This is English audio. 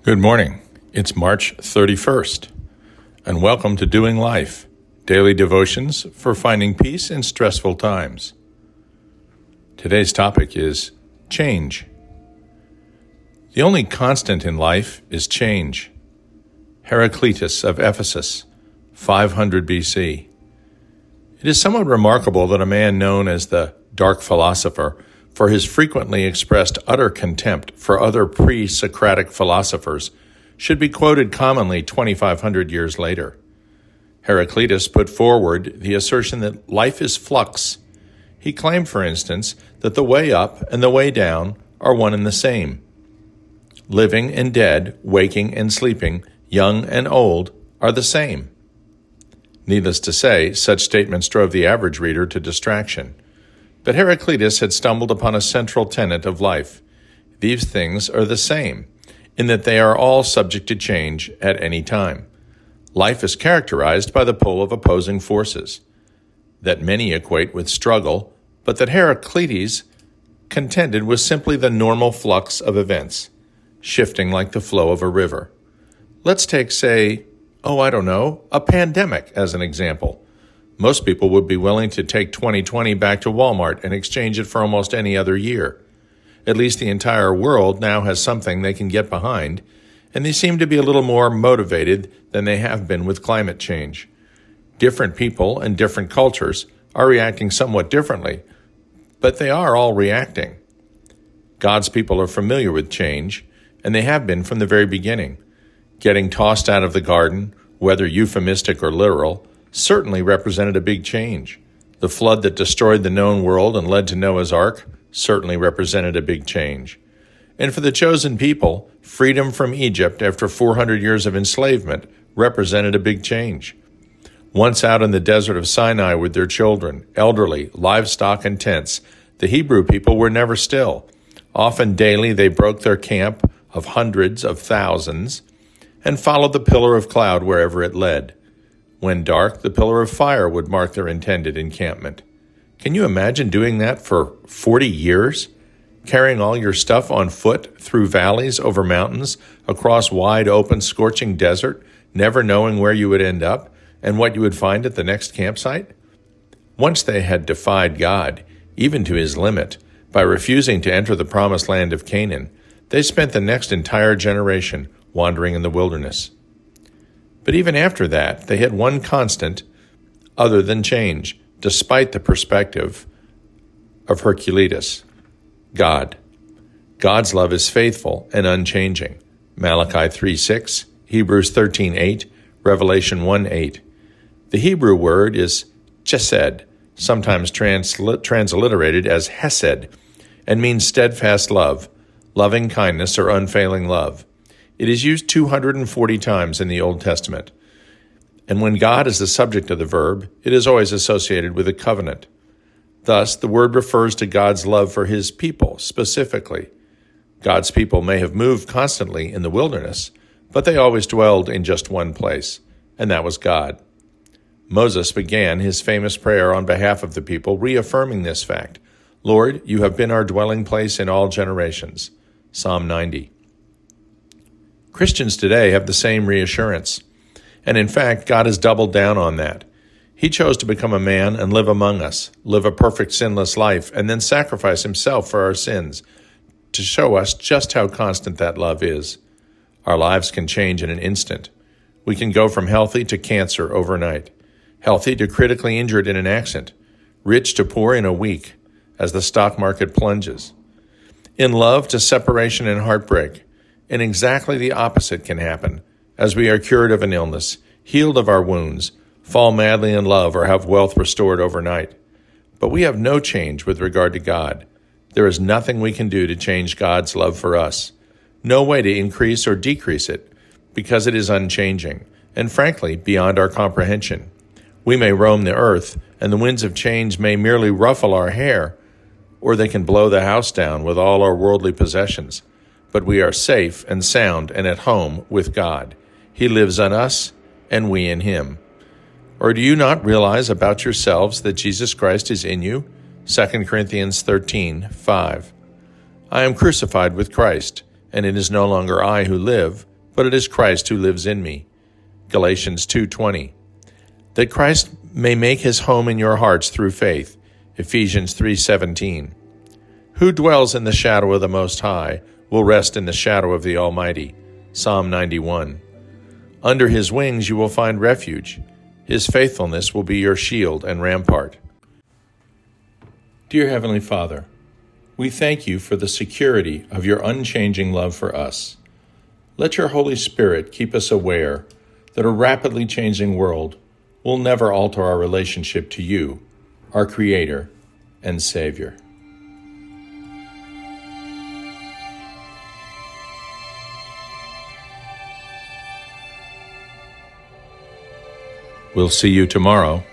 Good morning. It's March 31st, and welcome to Doing Life, daily devotions for finding peace in stressful times. Today's topic is change. The only constant in life is change. Heraclitus of Ephesus, 500 BC. It is somewhat remarkable that a man known as the dark philosopher, for his frequently expressed utter contempt for other pre-Socratic philosophers, should be quoted commonly 2,500 years later. Heraclitus put forward the assertion that life is flux. He claimed, for instance, that the way up and the way down are one and the same. Living and dead, waking and sleeping, young and old are the same. Needless to say, such statements drove the average reader to distraction. But Heraclitus had stumbled upon a central tenet of life. These things are the same, in that they are all subject to change at any time. Life is characterized by the pull of opposing forces, that many equate with struggle, but that Heraclitus contended was simply the normal flux of events, shifting like the flow of a river. Let's take, say, a pandemic as an example. Most people would be willing to take 2020 back to Walmart and exchange it for almost any other year. At least the entire world now has something they can get behind, and they seem to be a little more motivated than they have been with climate change. Different people and different cultures are reacting somewhat differently, but they are all reacting. God's people are familiar with change, and they have been from the very beginning. Getting tossed out of the garden, whether euphemistic or literal, certainly represented a big change. The flood that destroyed the known world and led to Noah's Ark certainly represented a big change. And for the chosen people, freedom from Egypt after 400 years of enslavement represented a big change. Once out in the desert of Sinai with their children, elderly, livestock, and tents, the Hebrew people were never still. Often daily they broke their camp of hundreds of thousands and followed the pillar of cloud wherever it led. When dark, the pillar of fire would mark their intended encampment. Can you imagine doing that for 40 years? Carrying all your stuff on foot through valleys, over mountains, across wide open, scorching desert, never knowing where you would end up and what you would find at the next campsite? Once they had defied God, even to his limit, by refusing to enter the promised land of Canaan, they spent the next entire generation wandering in the wilderness. But even after that, they had one constant other than change, despite the perspective of Heraclitus: God. God's love is faithful and unchanging. Malachi 3:6, Hebrews 13:8, Revelation 1:8. The Hebrew word is chesed, sometimes transliterated as hesed, and means steadfast love, loving kindness, or unfailing love. It is used 240 times in the Old Testament. And when God is the subject of the verb, it is always associated with a covenant. Thus, the word refers to God's love for his people specifically. God's people may have moved constantly in the wilderness, but they always dwelled in just one place, and that was God. Moses began his famous prayer on behalf of the people, reaffirming this fact: Lord, you have been our dwelling place in all generations. Psalm 90. Christians today have the same reassurance. And in fact, God has doubled down on that. He chose to become a man and live among us, live a perfect sinless life, and then sacrifice himself for our sins to show us just how constant that love is. Our lives can change in an instant. We can go from healthy to cancer overnight, healthy to critically injured in an accident, rich to poor in a week as the stock market plunges, in love to separation and heartbreak. And exactly the opposite can happen as we are cured of an illness, healed of our wounds, fall madly in love, or have wealth restored overnight. But we have no change with regard to God. There is nothing we can do to change God's love for us. No way to increase or decrease it, because it is unchanging, and frankly, beyond our comprehension. We may roam the earth, and the winds of change may merely ruffle our hair, or they can blow the house down with all our worldly possessions. But we are safe and sound and at home with God. He lives in us, and we in him. Or do you not realize about yourselves that Jesus Christ is in you? 2 Corinthians 13:5. I am crucified with Christ, and it is no longer I who live, but it is Christ who lives in me. Galatians 2:20. That Christ may make his home in your hearts through faith. Ephesians 3:17. Who dwells in the shadow of the Most High will rest in the shadow of the Almighty. Psalm 91. Under his wings you will find refuge. His faithfulness will be your shield and rampart. Dear Heavenly Father, we thank you for the security of your unchanging love for us. Let your Holy Spirit keep us aware that a rapidly changing world will never alter our relationship to you, our Creator and Savior. We'll see you tomorrow